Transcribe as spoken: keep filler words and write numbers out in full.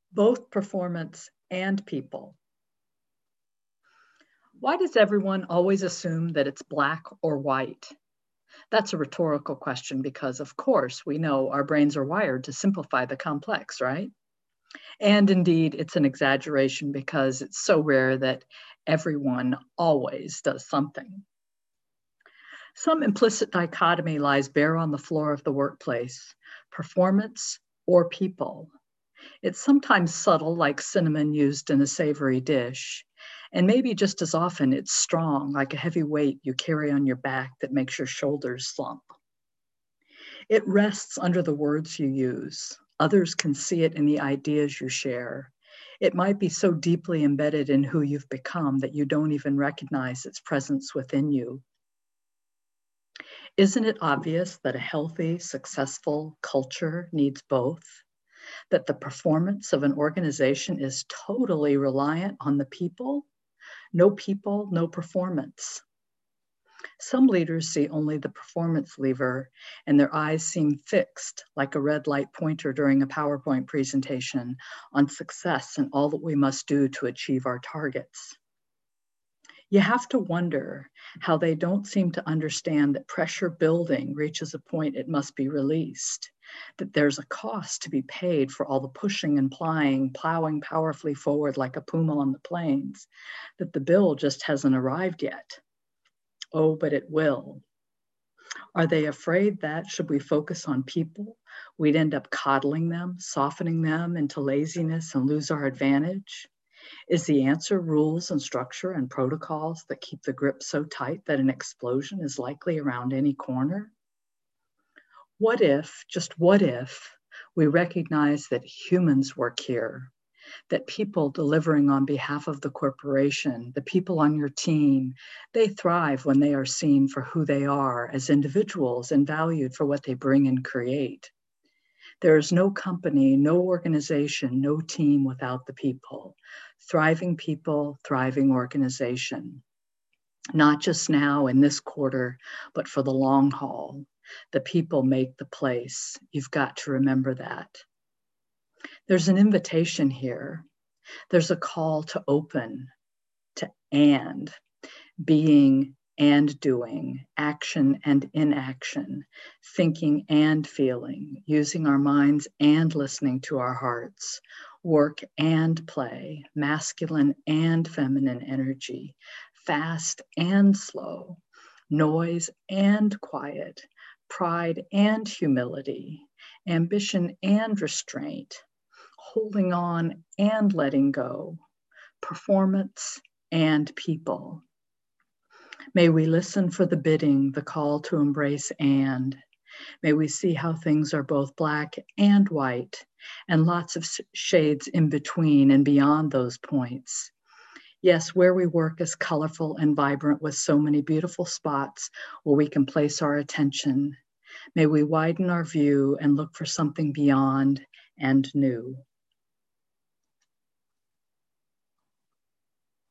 both performance and people. Why does everyone always assume that it's black or white? That's a rhetorical question because, of course, we know our brains are wired to simplify the complex, right? And indeed, it's an exaggeration because it's so rare that everyone always does something. Some implicit dichotomy lies bare on the floor of the workplace, performance or people. It's sometimes subtle, like cinnamon used in a savory dish, and maybe just as often it's strong, like a heavy weight you carry on your back that makes your shoulders slump. It rests under the words you use. Others can see it in the ideas you share. It might be so deeply embedded in who you've become that you don't even recognize its presence within you. Isn't it obvious that a healthy, successful culture needs both? That the performance of an organization is totally reliant on the people? No people, no performance. Some leaders see only the performance lever and their eyes seem fixed like a red light pointer during a PowerPoint presentation on success and all that we must do to achieve our targets. You have to wonder how they don't seem to understand that pressure building reaches a point it must be released, that there's a cost to be paid for all the pushing and plying, plowing powerfully forward like a puma on the plains, that the bill just hasn't arrived yet. Oh, but it will. Are they afraid that, should we focus on people, we'd end up coddling them, softening them into laziness and lose our advantage? Is the answer rules and structure and protocols that keep the grip so tight that an explosion is likely around any corner? What if, just what if, we recognize that humans work here, that people delivering on behalf of the corporation, the people on your team, they thrive when they are seen for who they are as individuals and valued for what they bring and create. There is no company, no organization, no team without the people. Thriving people, thriving organization. Not just now in this quarter, but for the long haul. The people make the place. You've got to remember that. There's an invitation here. There's a call to open, to and, being and doing, action and inaction, thinking and feeling, using our minds and listening to our hearts, work and play, masculine and feminine energy, fast and slow, noise and quiet, pride and humility, ambition and restraint, holding on and letting go, performance and people. May we listen for the bidding, the call to embrace and. May we see how things are both black and white, and lots of shades in between and beyond those points. Yes, where we work is colorful and vibrant with so many beautiful spots where we can place our attention. May we widen our view and look for something beyond and new.